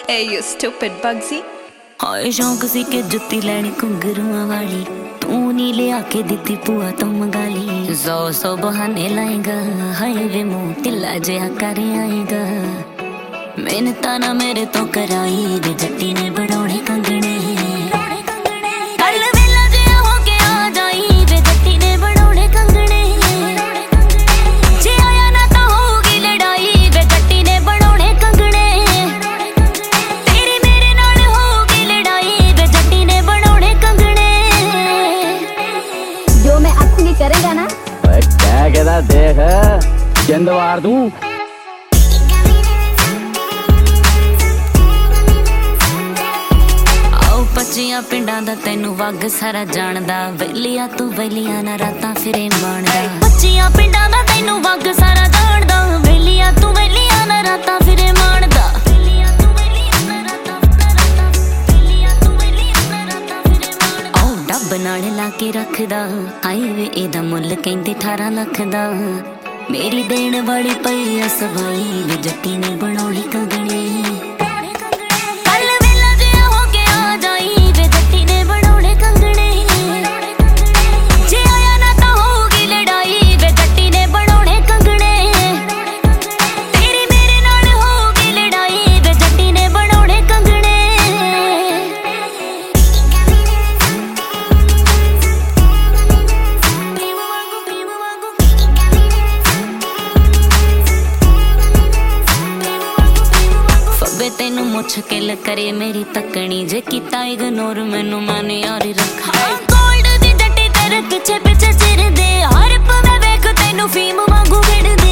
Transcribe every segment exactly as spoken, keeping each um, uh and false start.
Hey, you stupid Bugsy. हाय शौक सी के जुत्ती लैनी घुंघरुआं वाली तू नी लिया के दित्ती भूआ तो मंगाली सौ सौ बहाने लाएगा हाय वे मुंह ढिला जिहा कर आएगा मिन्नतां ना मेरे तो कराई वे जट्टी ने बनाउणे कंगणे कल वेला जिहा हो के आ जाई वे जट्टी ने बनाउणे कंगणे जे आया ना तां होगी लड़ाई वे जट्टी ने बनाउणे कंगणे तेरी मेरे नाल होगी लड़ाई वे जट्टी ने बनाउणे कंगणे जो मैं आखूंगी करेगा ना ओए क्या कहता देख जिंद वार दूं पच्चियां पिंडां दा तैनू वग सारा जानदा वेलिया तू वेलिया ना रातां फिरे माणदा पच्चियां पिंडां दा तैनू वग सारा जानदा वेलिया तू वेलिया ना रातां फिरे माणदा वेलिया तू वेलिया ना रातां वेलिया तू वेलिया ना रातां फिरे माणदा ओ डब नाल ला के रखदा हाय वे एदा मुੱਲ कहंदे अठारह ਲੱਖ ਦਾ मेरी देण वाली पई आ सवाई वे जट्टी ने बनाउणी कंगणे तेनू मुश्किल करे मेरी तकनी जे कीता इग्नोर मैनू मन यारी रखा गोल्ड दी जट्टी तेरे पीछे पीछे चिर दे हर पवे वेख तेनू फीम वांगू भिड़ दे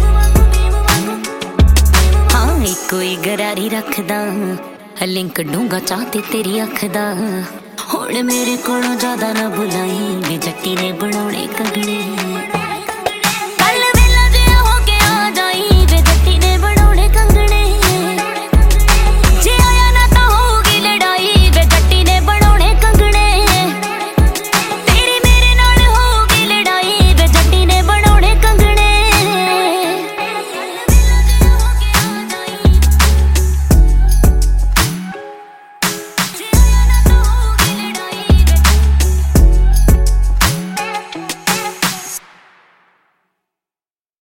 हाँ इको ही गरारी रखदा लिंक डूंगा चाहते तेरी अख दा हुण मेरे कोलों ज्यादा ना बुलाई वे जट्टी ने बनाउणे कंगणे।